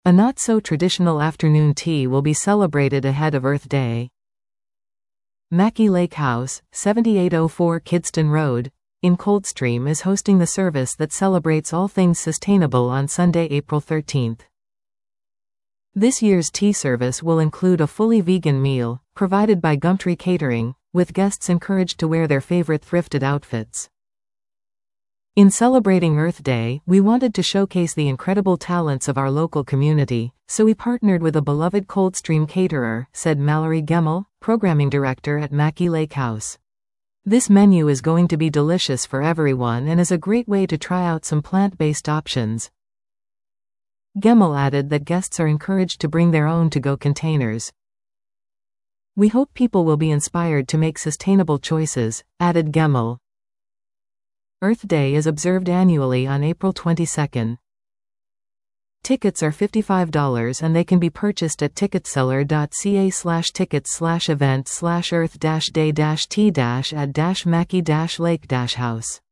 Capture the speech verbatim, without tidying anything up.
A not-so-traditional afternoon tea will be celebrated ahead of Earth Day. Mackie Lake House, seventy-eight oh four Kidston Road, in Coldstream is hosting the service that celebrates all things sustainable on Sunday, April thirteenth. This year's tea service will include a fully vegan meal, provided by Gumtree Catering, with guests encouraged to wear their favorite thrifted outfits. In celebrating Earth Day, we wanted to showcase the incredible talents of our local community, so we partnered with a beloved Coldstream caterer, said Mallory Gemmell, programming director at Mackie Lake House. This menu is going to be delicious for everyone and is a great way to try out some plant-based options. Gemmell added that guests are encouraged to bring their own to-go containers. We hope people will be inspired to make sustainable choices, added Gemmell. Earth Day is observed annually on April twenty-second. Tickets are fifty-five dollars and they can be purchased at ticketseller.ca slash tickets slash event slash earth dash day dash tea dash at dash Mackie dash lake dash house.